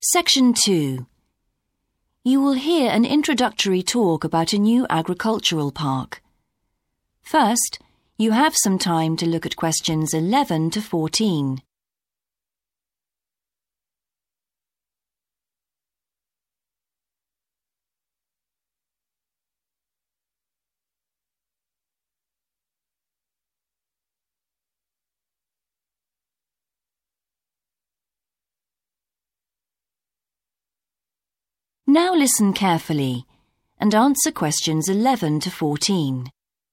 Section 2. You will hear an introductory talk about a new agricultural park. First, you have some time to look at questions 11 to 14. Now listen carefully and answer questions 11 to 14.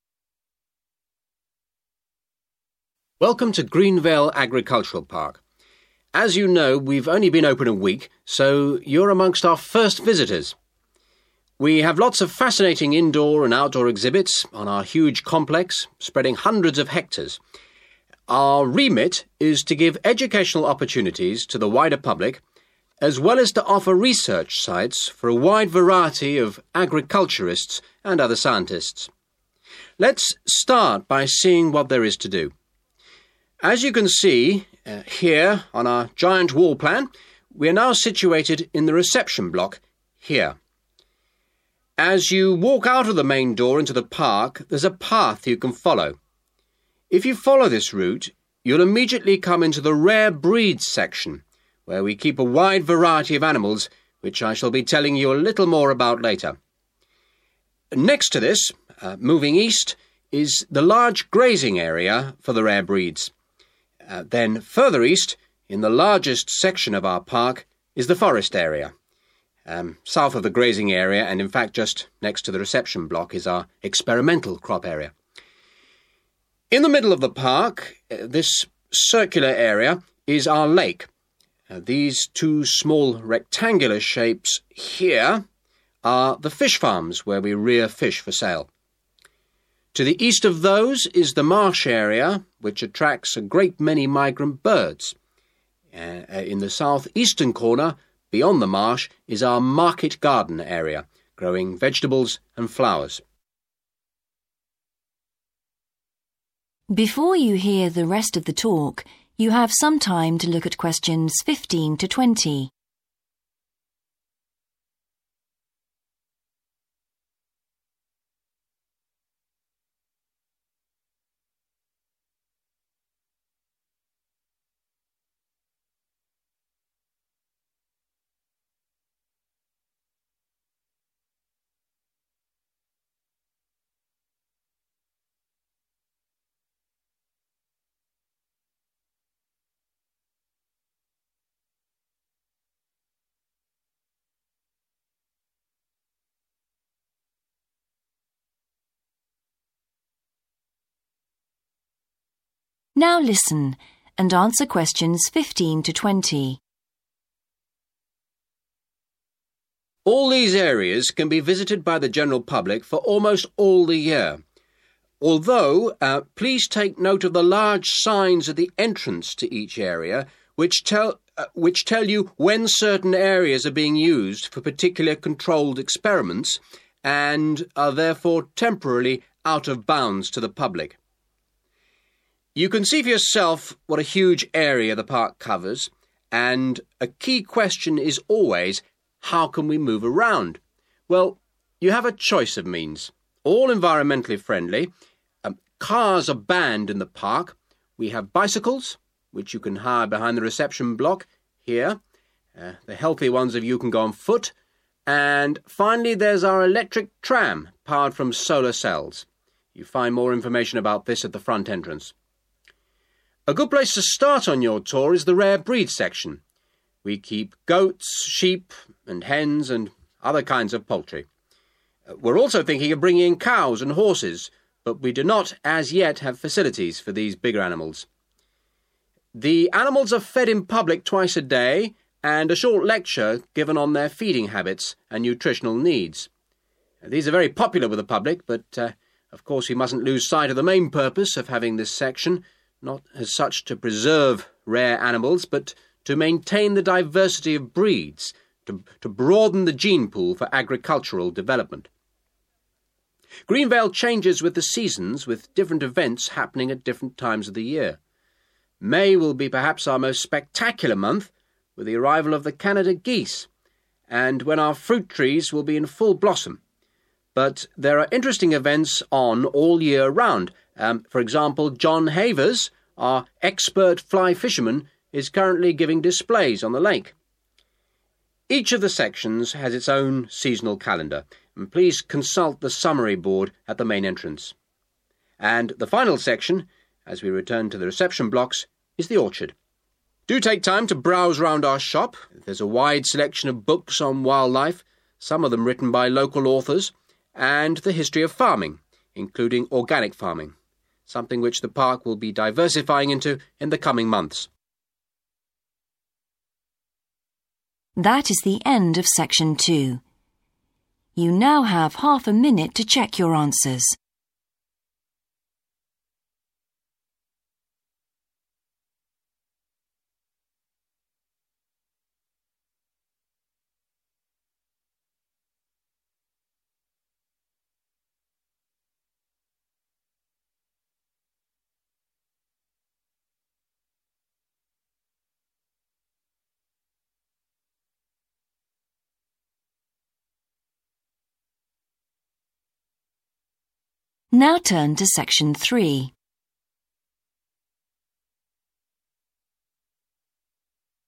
Welcome to Greenvale Agricultural Park. As you know, we've only been open a week, so you're amongst our first visitors. We have lots of fascinating indoor and outdoor exhibits on our huge complex, spreading hundreds of hectares. Our remit is to give educational opportunities to the wider public, as well as to offer research sites for a wide variety of agriculturists and other scientists. Let's start by seeing what there is to do. As you can see here on our giant wall plan, we are now situated in the reception block here. As you walk out of the main door into the park, there's a path you can follow. If you follow this route, you'll immediately come into the rare breeds section, where we keep a wide variety of animals, which I shall be telling you a little more about later. Next to this, moving east, is the large grazing area for the rare breeds. Then further east, in the largest section of our park, is the forest area. South of the grazing area, and in fact just next to the reception block, is our experimental crop area. In the middle of the park, this circular area, is our lake. These two small rectangular shapes here are the fish farms where we rear fish for sale. To the east of those is the marsh area, which attracts a great many migrant birds. In the southeastern corner, beyond the marsh, is our market garden area, growing vegetables and flowers. Before you hear the rest of the talk, you have some time to look at questions 15 to 20. Now listen and answer questions 15 to 20. All these areas can be visited by the general public for almost all the year. Although, please take note of the large signs at the entrance to each area, which tell you when certain areas are being used for particular controlled experiments and are therefore temporarily out of bounds to the public. You can see for yourself what a huge area the park covers, and a key question is always, how can we move around? Well, you have a choice of means, all environmentally friendly. Cars are banned in the park. We have bicycles, which you can hire behind the reception block here. The healthy ones of you can go on foot. And finally, there's our electric tram, powered from solar cells. You find more information about this at the front entrance. A good place to start on your tour is the rare breed section. We keep goats, sheep and hens and other kinds of poultry. We're also thinking of bringing in cows and horses, but we do not as yet have facilities for these bigger animals. The animals are fed in public twice a day and a short lecture given on their feeding habits and nutritional needs. These are very popular with the public, but of course we mustn't lose sight of the main purpose of having this section, not as such to preserve rare animals, but to maintain the diversity of breeds, to broaden the gene pool for agricultural development. Greenvale changes with the seasons, with different events happening at different times of the year. May will be perhaps our most spectacular month, with the arrival of the Canada geese, and when our fruit trees will be in full blossom. But there are interesting events on all year round. For example, John Havers, our expert fly fisherman, is currently giving displays on the lake. Each of the sections has its own seasonal calendar, and please consult the summary board at the main entrance. And the final section, as we return to the reception blocks, is the orchard. Do take time to browse round our shop. There's a wide selection of books on wildlife, some of them written by local authors, and the history of farming, including organic farming, something which the park will be diversifying into in the coming months. That is the end of Section 2. You now have half a minute to check your answers. Now turn to Section 3.